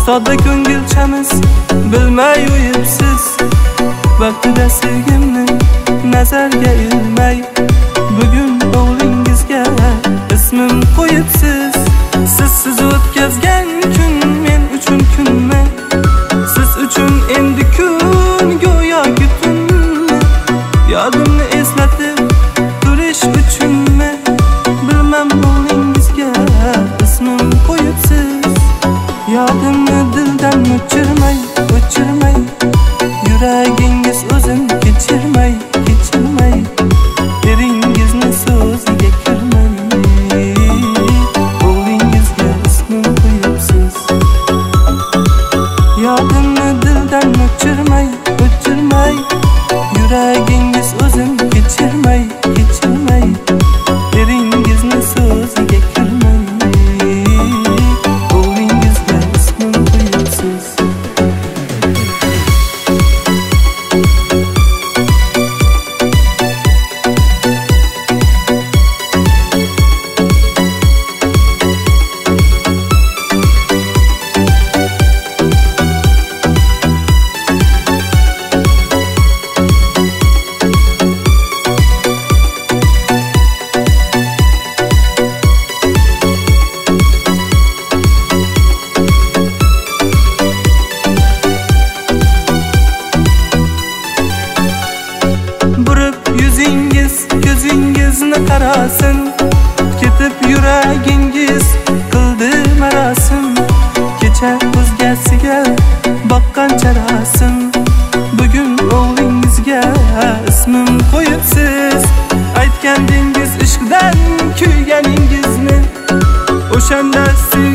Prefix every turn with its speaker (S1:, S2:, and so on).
S1: Sodda ko'ngilchamiz bilmay o'yibsiz. Vaqtida sevgimni nazarga ilmay, bugun o'g'lingizga ismim qo'yibsiz. Sizsiz o'tkazgan kun men uchun kunmi? Siz uchun endi kun go'yoki tunmi? Yodimni eslatib turish uchunmi? Bilmam o'g'lingizga ismim qo'yibsiz. Yodimni dildan o'chirmay, o'chirmay, yuragingiz o'zin kechirmay, kechirmay, eringizni so'ziga kirmay, o'g'lingizga ismim qo'yibsiz. Yodimni dildan o'chirmay, o'chirmay, yuragingiz o'zin kechirmay, kechirmay, eringizni so'ziga kirmay, o'g'lingizga ismim qo'yibsiz. Yuzingiz ko'zingizni qarasin, ketib yuragingiz qildi marosim. Kecha o'zgasiga boqqan charasim, bugun o'g'lingizga ismim qo'yibsiz. Aytgandingiz ishqdan kuyganingizni, o'shanda